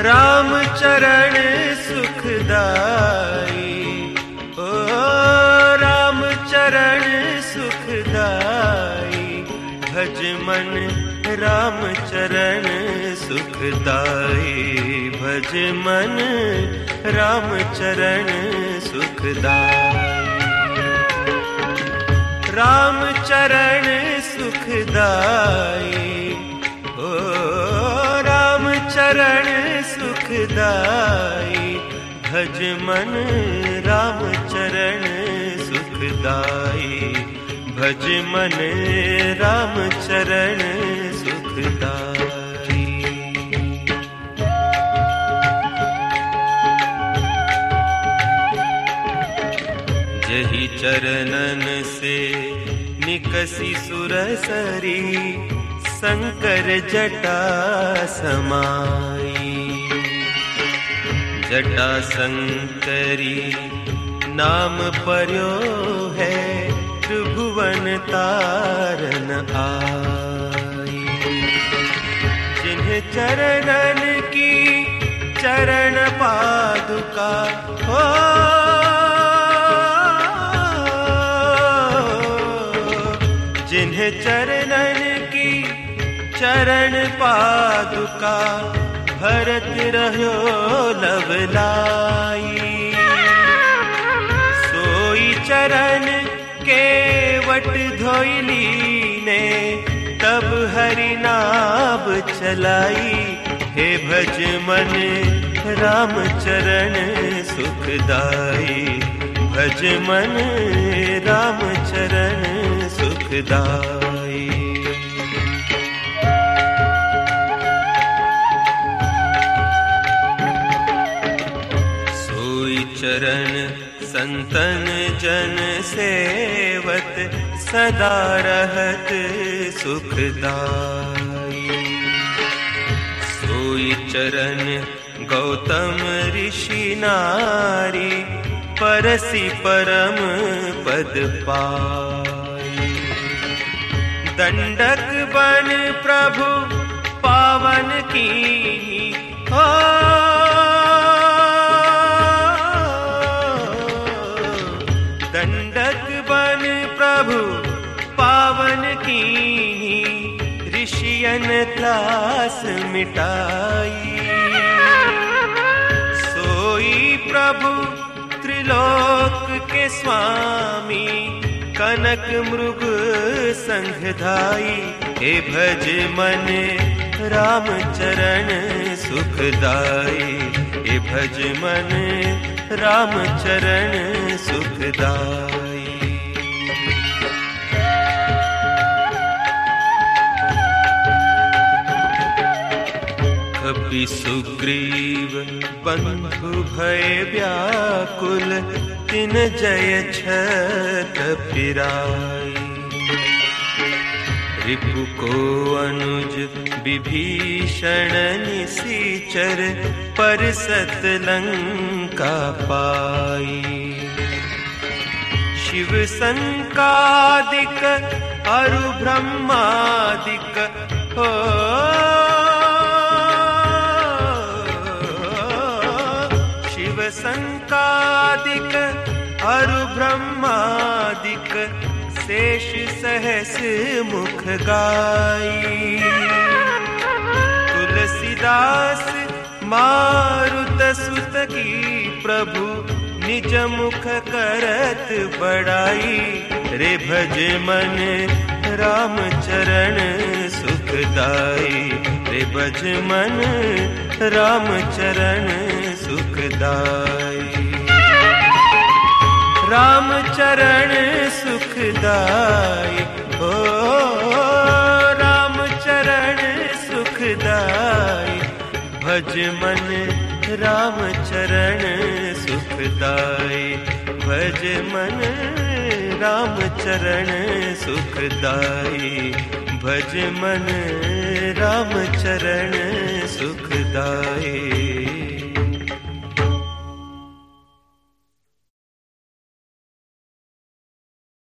राम चरण सुखदाई, ओ राम चरण सुखदाई, भज मन राम चरण सुखदाई, भज मन राम चरण सुखदाई। राम चरण सुखदाई, ओ राम चरण सुखदाई, भज मन राम चरण सुखदाई, भज मन राम चरण सुखदाई। जहि चरणन से निकसी सुरसरी, शंकर जटा समाई। जटा शंकरी नाम पर्यो है, त्रिभुवन तारन आई। जिन्ह चरणन की चरण पादुका हो, जिन्ह चरणन की चरण पादुका, भरत रहो लवलाई। सोई चरण केवट धोइली ने, तब हरि नाम चलाई। हे भज मन राम चरण सुखदाई, भज मन राम चरण सुखदाई। सोई चरण संतन जन सेवत, सदा रहत सुखदाई। सोई चरण गौतम ऋषि नारी, परसी परम पद पाई। दंडक बन प्रभु पावन कीनी, हो दंडक बन प्रभु पावन कीनी, ऋषियन त्रास मिटाई। सोई प्रभु त्रिलोक के स्वामी, कनक मृग संघधाई। हे भज मन राम चरण सुखदाई, हे भज मन राम चरण सुखदाई। कपि सुग्रीव बंधु भय व्याकुल, तिन जय छत पिराई। रिपु को अनुज विभीषण निशिचर, परसत लंका पाई। शिव संकादिक अरु ब्रह्मादिक, हो शिव संकादिक अरु ब्रह्मादिक, शेष सहस मुख गाई। तुलसीदास मारुत सुत की, प्रभु निज मुख करत बड़ाई। रे भज मन राम चरण सुखदाई, रे भज मन राम चरण सुखदाई। राम चरण सुखदाई, ओ राम चरण सुखदाई, भज मन राम चरण सुखदाई, भज मन राम चरण सुखदाई, भज मन राम चरण सुखदाई।